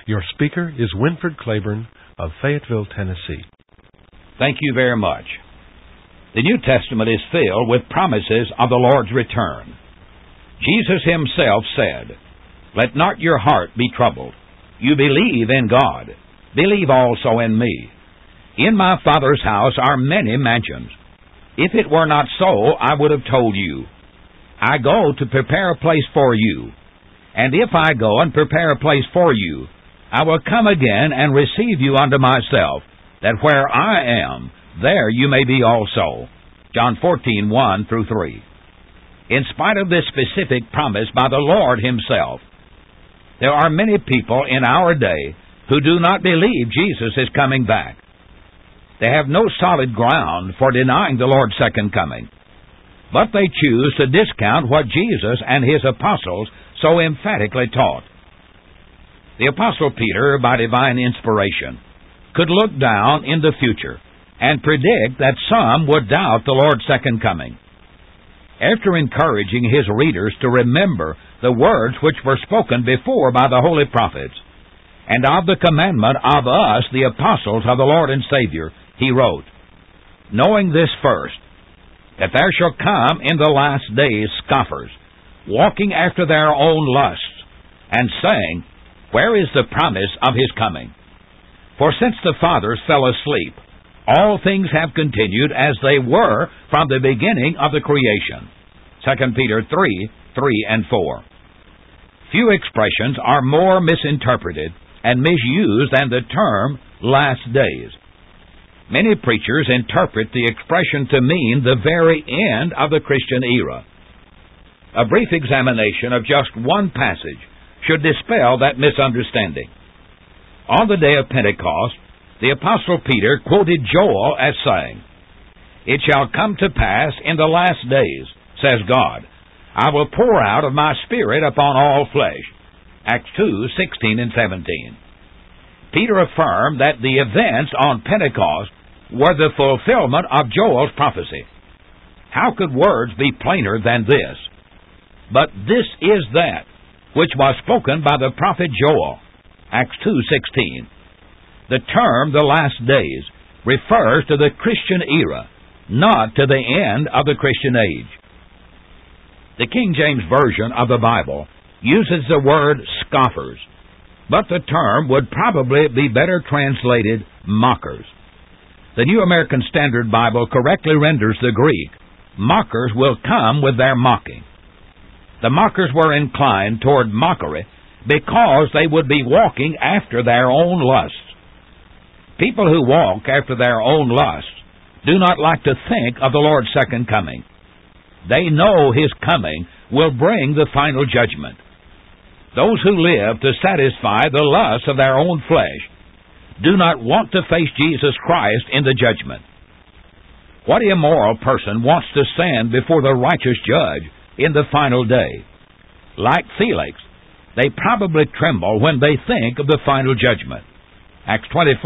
Your speaker is Winford Claiborne of Fayetteville, Tennessee. Thank you very much. The New Testament is filled with promises of the Lord's return. Jesus himself said, "Let not your heart be troubled. You believe in God. Believe also in me. In my Father's house are many mansions. If it were not so, I would have told you. I go to prepare a place for you. And if I go and prepare a place for you, I will come again and receive you unto myself, that where I am, there you may be also." John 14:1-3. In spite of this specific promise by the Lord himself, there are many people in our day who do not believe Jesus is coming back. They have no solid ground for denying the Lord's second coming, but they choose to discount what Jesus and his apostles so emphatically taught. The Apostle Peter, by divine inspiration, could look down in the future and predict that some would doubt the Lord's second coming. After encouraging his readers to remember the words which were spoken before by the holy prophets, and of the commandment of us, the apostles of the Lord and Savior, he wrote, "Knowing this first, that there shall come in the last days scoffers, walking after their own lusts, and saying, Where is the promise of his coming? For since the fathers fell asleep, all things have continued as they were from the beginning of the creation." 2 Peter 3:3-4. Few expressions are more misinterpreted and misused than the term last days. Many preachers interpret the expression to mean the very end of the Christian era. A brief examination of just one passage should dispel that misunderstanding. On the day of Pentecost, the Apostle Peter quoted Joel as saying, "It shall come to pass in the last days, says God, I will pour out of my Spirit upon all flesh." Acts 2:16-17. Peter affirmed that the events on Pentecost were the fulfillment of Joel's prophecy. How could words be plainer than this? But this is that which was spoken by the prophet Joel. Acts 2:16. The term "the last days" refers to the Christian era, not to the end of the Christian age. The King James Version of the Bible uses the word "scoffers," but the term would probably be better translated "mockers." The New American Standard Bible correctly renders the Greek, "Mockers will come with their mocking." The mockers were inclined toward mockery because they would be walking after their own lusts. People who walk after their own lusts do not like to think of the Lord's second coming. They know his coming will bring the final judgment. Those who live to satisfy the lusts of their own flesh do not want to face Jesus Christ in the judgment. What immoral person wants to stand before the righteous judge in the final day? Like Felix, they probably tremble when they think of the final judgment. Acts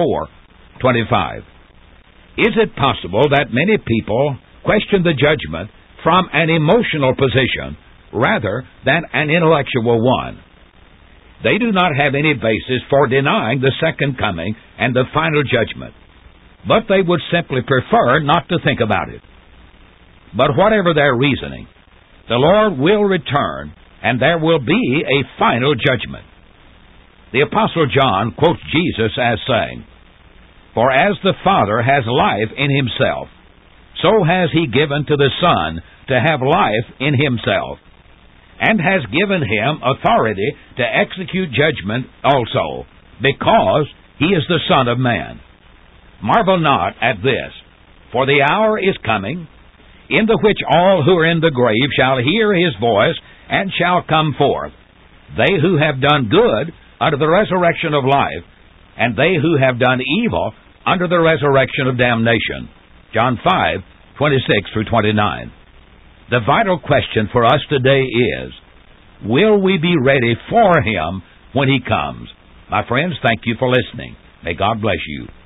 24:25. Is it possible that many people question the judgment from an emotional position rather than an intellectual one? They do not have any basis for denying the second coming and the final judgment, but they would simply prefer not to think about it. But whatever their reasoning, the Lord will return, and there will be a final judgment. The Apostle John quotes Jesus as saying, "For as the Father has life in himself, so has he given to the Son to have life in himself, and has given him authority to execute judgment also, because he is the Son of Man. Marvel not at this, for the hour is coming, in the which all who are in the grave shall hear his voice, and shall come forth, they who have done good unto the resurrection of life, and they who have done evil unto the resurrection of damnation." John 5:26-29. The vital question for us today is, will we be ready for him when he comes? My friends, thank you for listening. May God bless you.